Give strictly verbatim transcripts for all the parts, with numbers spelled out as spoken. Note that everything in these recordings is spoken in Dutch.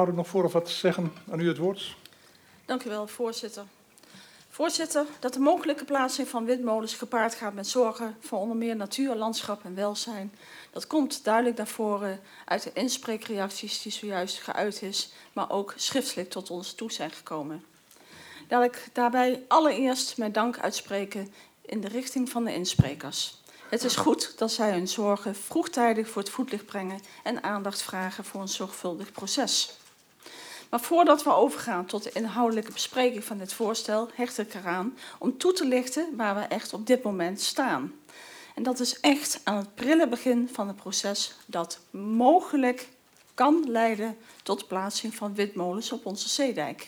wethouder nog voor of wat te zeggen. Aan u het woord. Dank u wel, voorzitter. Voorzitter, dat de mogelijke plaatsing van windmolens gepaard gaat met zorgen voor onder meer natuur, landschap en welzijn. Dat komt duidelijk naar voren uit de inspreekreacties die zojuist geuit is, maar ook schriftelijk tot ons toe zijn gekomen. Laat ik daarbij allereerst mijn dank uitspreken in de richting van de insprekers. Het is goed dat zij hun zorgen vroegtijdig voor het voetlicht brengen en aandacht vragen voor een zorgvuldig proces. Maar voordat we overgaan tot de inhoudelijke bespreking van dit voorstel, hecht ik eraan om toe te lichten waar we echt op dit moment staan. En dat is echt aan het prille begin van het proces dat mogelijk kan leiden tot de plaatsing van windmolens op onze zeedijk.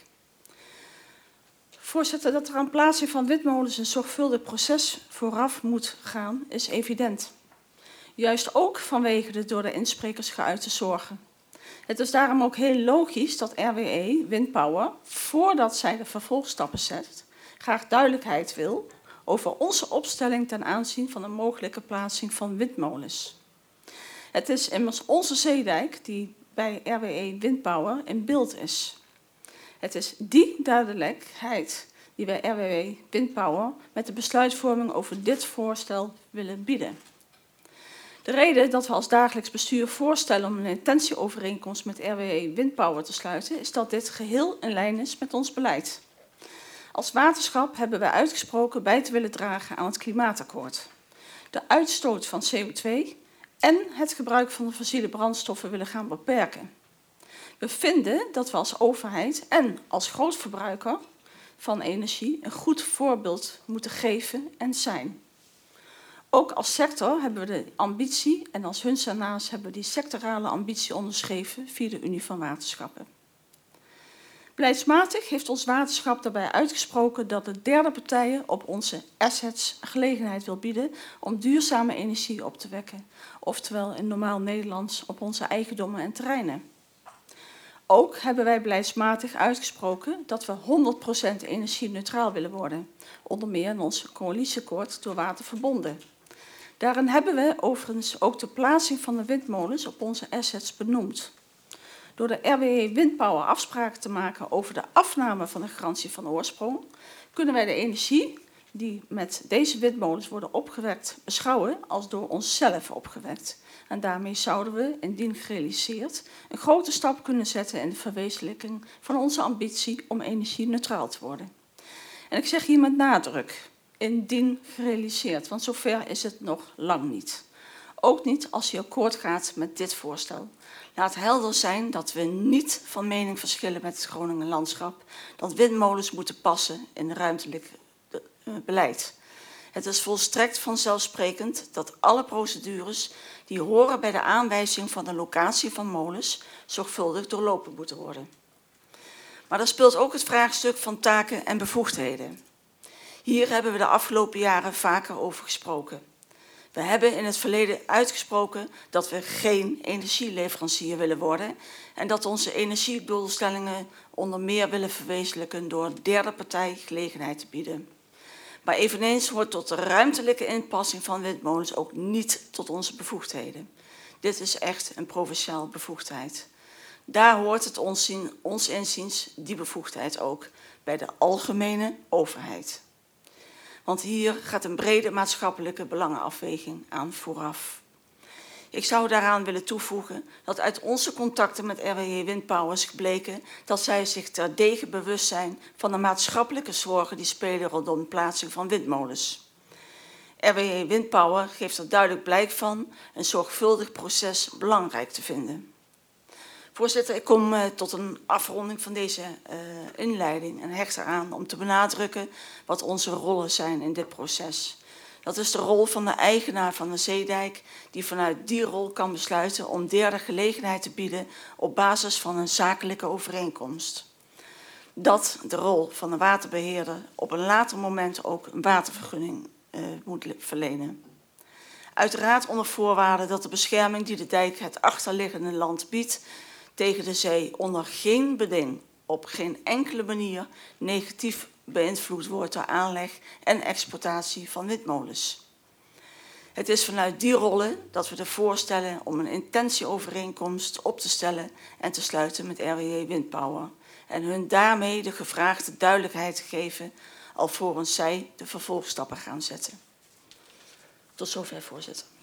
Voorzitter, dat er aan plaatsing van windmolens een zorgvuldig proces vooraf moet gaan, is evident. Juist ook vanwege de door de insprekers geuite zorgen. Het is daarom ook heel logisch dat R W E, Windpower, voordat zij de vervolgstappen zet, graag duidelijkheid wil over onze opstelling ten aanzien van een mogelijke plaatsing van windmolens. Het is immers onze zeedijk die bij R W E Windpower in beeld is. Het is die duidelijkheid die wij R W E Windpower met de besluitvorming over dit voorstel willen bieden. De reden dat we als dagelijks bestuur voorstellen om een intentieovereenkomst met R W E Windpower te sluiten, is dat dit geheel in lijn is met ons beleid. Als waterschap hebben wij uitgesproken bij te willen dragen aan het klimaatakkoord. De uitstoot van C O twee en het gebruik van de fossiele brandstoffen willen gaan beperken. We vinden dat we als overheid en als grootverbruiker van energie een goed voorbeeld moeten geven en zijn. Ook als sector hebben we de ambitie en als Huns en Naas hebben we die sectorale ambitie onderschreven via de Unie van Waterschappen. Beleidsmatig heeft ons waterschap daarbij uitgesproken dat de derde partijen op onze assets gelegenheid wil bieden om duurzame energie op te wekken, oftewel in normaal Nederlands op onze eigendommen en terreinen. Ook hebben wij beleidsmatig uitgesproken dat we honderd procent energie-neutraal willen worden, onder meer in ons coalitieakkoord door water verbonden. Daarin hebben we overigens ook de plaatsing van de windmolens op onze assets benoemd. Door de R W E Windpower afspraken te maken over de afname van de garantie van oorsprong, kunnen wij de energie die met deze windmolens worden opgewekt beschouwen als door onszelf opgewekt. En daarmee zouden we, indien gerealiseerd, een grote stap kunnen zetten in de verwezenlijking van onze ambitie om energie-neutraal te worden. En ik zeg hier met nadruk, indien gerealiseerd, want zover is het nog lang niet. Ook niet als je akkoord gaat met dit voorstel. Laat helder zijn dat we niet van mening verschillen met het Groningen landschap, dat windmolens moeten passen in ruimtelijk beleid. Het is volstrekt vanzelfsprekend dat alle procedures die horen bij de aanwijzing van de locatie van molens zorgvuldig doorlopen moeten worden. Maar er speelt ook het vraagstuk van taken en bevoegdheden. Hier hebben we de afgelopen jaren vaker over gesproken. We hebben in het verleden uitgesproken dat we geen energieleverancier willen worden en dat onze energiedoelstellingen onder meer willen verwezenlijken door een derde partij gelegenheid te bieden. Maar eveneens hoort tot de ruimtelijke inpassing van windmolens ook niet tot onze bevoegdheden. Dit is echt een provinciaal bevoegdheid. Daar hoort het ons, in, ons inziens die bevoegdheid ook bij de algemene overheid. Want hier gaat een brede maatschappelijke belangenafweging aan vooraf. Ik zou daaraan willen toevoegen dat uit onze contacten met R W E Windpower is gebleken dat zij zich terdege bewust zijn van de maatschappelijke zorgen die spelen rondom de plaatsing van windmolens. R W E Windpower geeft er duidelijk blijk van een zorgvuldig proces belangrijk te vinden. Voorzitter, ik kom uh, tot een afronding van deze uh, inleiding en hecht eraan om te benadrukken wat onze rollen zijn in dit proces. Dat is de rol van de eigenaar van de zeedijk, die vanuit die rol kan besluiten om derde gelegenheid te bieden op basis van een zakelijke overeenkomst. Dat de rol van de waterbeheerder op een later moment ook een watervergunning uh, moet verlenen. Uiteraard onder voorwaarde dat de bescherming die de dijk het achterliggende land biedt tegen de zee onder geen beding, op geen enkele manier negatief beïnvloed wordt door aanleg en exploitatie van windmolens. Het is vanuit die rollen dat we ervoor voorstellen om een intentieovereenkomst op te stellen en te sluiten met R W J Windpower. En hun daarmee de gevraagde duidelijkheid te geven, alvorens zij de vervolgstappen gaan zetten. Tot zover, voorzitter.